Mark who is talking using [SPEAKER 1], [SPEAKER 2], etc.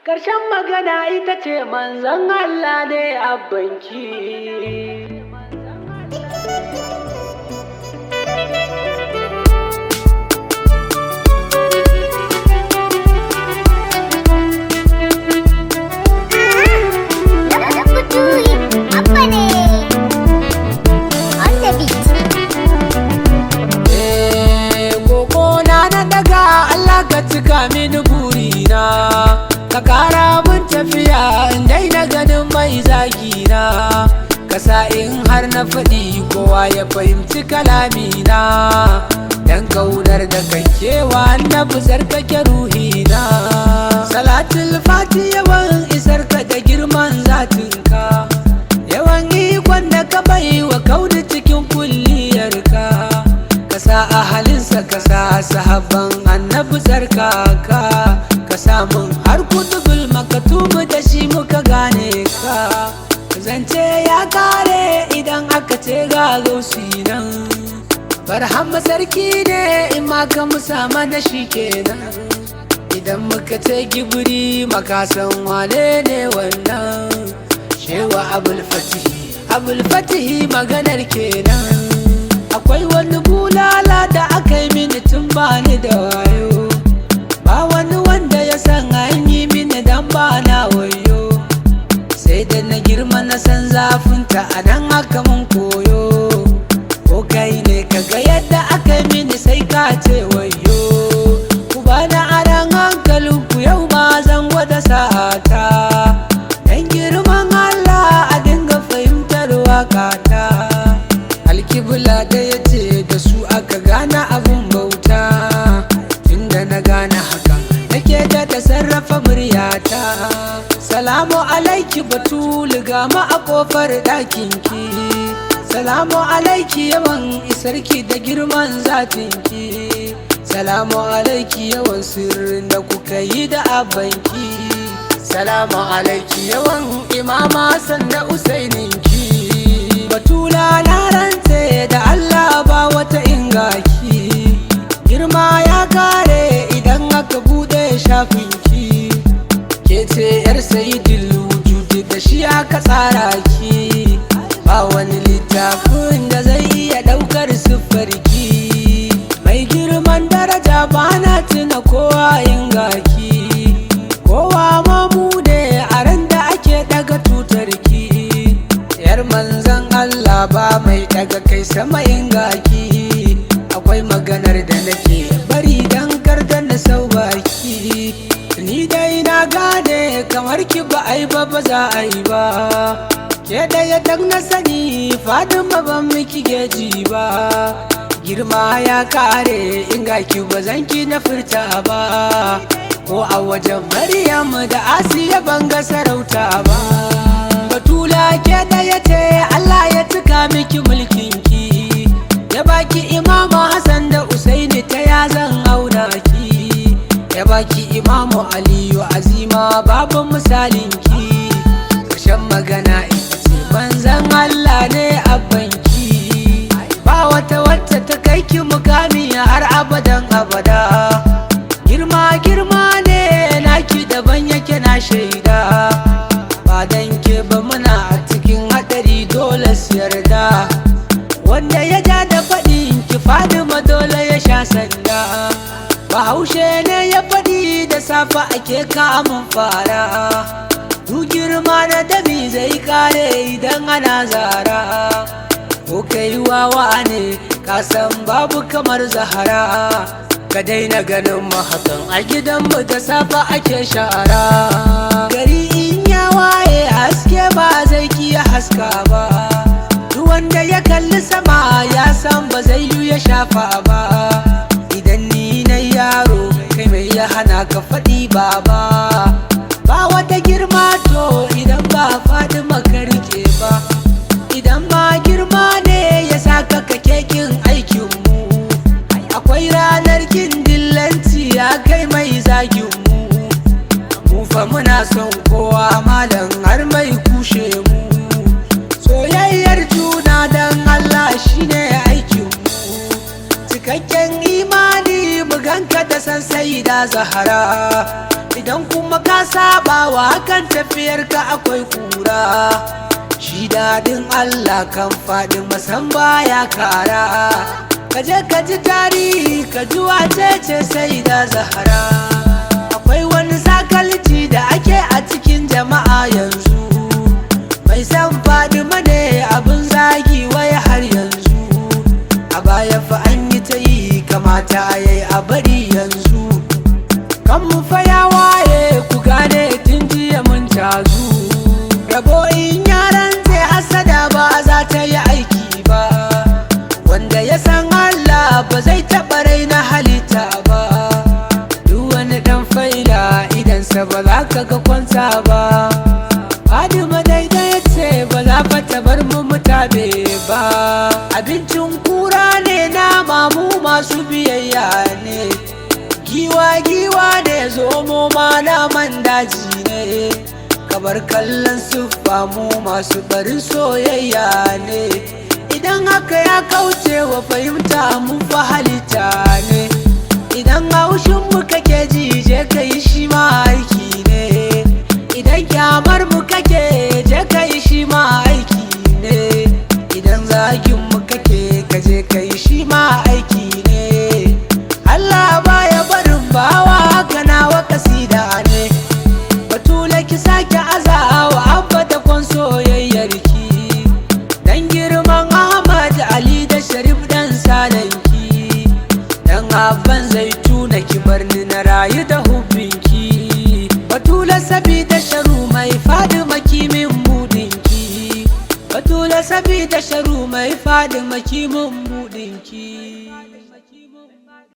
[SPEAKER 1] Ƙarshen magana ita ce manzon Allah ne abbanki.
[SPEAKER 2] Ka cika mini burina, ka kara mun tafiya in daina ganin mai zagina, ka sa in har na faɗi kowa ya fahimci kalamina, dan kaunar da kan kewa annabi tsarkake ruhina. Salatul fati yawan isar ka da girman zatinka, yawan ikon da ka bai wa kauni cikin kulliyarka, ka sa ahalinsa ka sa sahabban annabi tsarkaka, ka samun har kutubul makatubu da shi muka gane ka. Zance ya kare idan aka ce ga gausi nan, barhamma sarki ne in ma ka musa mana shi kenan. Idan muka ce gibiri makasan wane ne wannan, shewa abul fatihi maganar kenan. Akwai wani bulala da aka yi mini tun bani da wayo, ba wani wanda ya san an yi mini dan ba na wayo, sai da na girma na san zafinta a nan aka mun koyo. Ko kai ne kaga yadda aka yi mini sai ka ce wayo, ku bani aran hankalinku yau ma zan gwada sa'ata, dan girman Allah a dinga fahimtar waƙata. Alkibla da ya ce da su aka gane abun bauta, tunda na gane haka nake da sarrafa muryata. Salamu alaiki batulu gama a kofar ɗakinki, salamu alaiki yawan isarki da girman zatinki, salamu alaiki yawan sirrin da kuka yi da abanki, salamu alaiki yawan imama sanda usaininki. Batula na rantse da Allah ba wata ingaki, girma ya kare idan aka bude shafinki, ke ce yar sayidil wujudi da shi aka tsara ki, ba wani littafin da zai iya daukar siffarki, mai girman daraja ba na tuna kowa ingaki, kowa mamude a ran da ake daga tutarki, yar manzan Allah ba mai daga kai sama ingaki. Akwai maganar da nake bari dan karda na sau baki, ni dai na gane kamar ki ba ai ba za a yi ba, ke daya dan na sani Fatima ban miki geji ba, girma ya kare ingaki ba zan ki na furta ba, ko a wajen Maryam da Asiya ban ga sarauta ba. Batula ke ɗaya ce Allah ya cika miki mulkinki, ya baki Imamu Hassan da Usaini ta ya zan auna ki, ya baki Imamu Aliyu azima babu misalinki. Ƙarshen magana ita ce manzan Allah ne abbanki, ba wata wacce ta kai ki mukami har abadan abada. Girma ne naki daban yake na shaida, ba dan ke ba muna a cikin hadari dole su yarda, wanda ya ja da faɗi ki Fatima dole ya sha sanda. Bahaushe ne ya faɗi da safa ake kamun fara, du girma na dami zai kare idan ana zara, ko kai wawa ne ka san babu kamar Zahara, ka daina ganin mahakan a gidanmu da safa ake shara. Gari in ya waye haske ba zai kiya haska ba, duk wanda ya kalli sama ya san ba zai yi ya shafa ba. Idan ni na yaro kai mai ya hana ka faɗi baba, ba wata girma to idan ba Fatima ka rike ba, idan ma girma ne ya saka ka kekin aikinmu, akwai ranar kin dillanci ya kai mai zaginmu, mu fa muna son kowa malam har mai kushe mu, soyayyar juna dan Allah shine aikinmu, cikakken imani mu ganka da san Sayyida Zahara, idan kuma ka sabawa kan tafiyarka akwai kura. Shi daɗin Allah kan faɗi masan baya kara. Kaje ka ji tarihi ka ji wacece sai da Zahra. Akwai wani sakalci da ake a cikin jama'a yanzu, mai san Fatima ne abin zagi wai har yanzu. A baya fa an yi ta yi kamata yayi a bari yanzu. Kan mu fa ya waye ku gane tun jiya mun tazu. Rabo in yaran zai hasada ba za ta yi aiki ba. Wanda ya san Allah ba zai taɓa raina halitta ba. Duk wani ɗan faila idansa ba za ka ga kwanta ba. Fatima daidai ce ba za fa ta bar mu mutabe ba. Abincin kura ne nama mu masu biyayya ne. Giwa ne zomo ma naman daji ne. Kabar kallon siffa mu masu barin soyayya ne. Idan haka ya kauce wa fahimta mun fa halitta ne. Idan haushin mu kake ji je ka yi shi ma aiki ne. Idan kyamar mu kake je ka yi shi ma aiki ne. Idan zagin mu kake ka je ka yi shi ma aiki ne. Allah baya barin bawa haka nawa kasida ne. Batula ki sake azawa abba da kon soyayyarki. Dan girman Ahmad Ali da Sharif dan salanki. Dan abban zaituna ki barni na rayu da hubbinki. Batula sabida sharu mai Fatima kimin budinki. Batula sabida sharu mai Fatima kimin budinki.